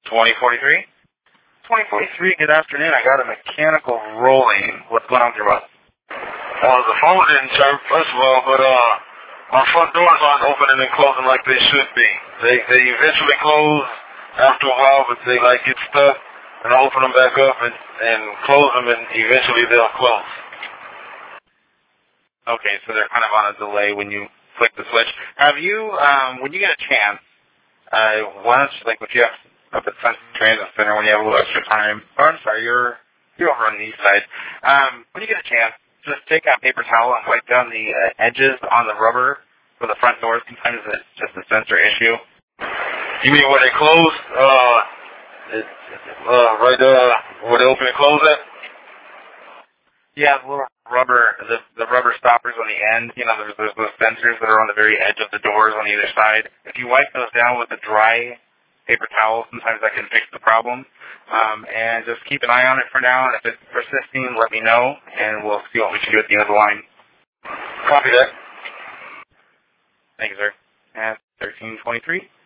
2043? 2043, good afternoon. I got a mechanical rolling. What's going on with your bus? The phone didn't chirp, first of all, but our front doors aren't opening and closing like they should be. They eventually close after a while, but they get stuck, and I open them back up and close them, and eventually they'll close. Okay, so they're kind of on a delay when you flick the switch. Have you, when you get a chance, why don't you, if you have up at Sun Transit Center, when you have a little extra time, or I'm sorry, you're over on the east side, when you get a chance, just take out a paper towel and wipe down the edges on the rubber for the front doors. Sometimes it's just a sensor issue. You mean where they close? Right where they open and close at? Yeah, the little rubber, the rubber stoppers on the end. There's those sensors that are on the very edge of the doors on either side. If you wipe those down with a dry paper towel, sometimes that can fix the problem. And just keep an eye on it for now. And if it's persisting, let me know, and we'll see what we can do at the end of the line. Copy that. Thank you, sir. And 1323.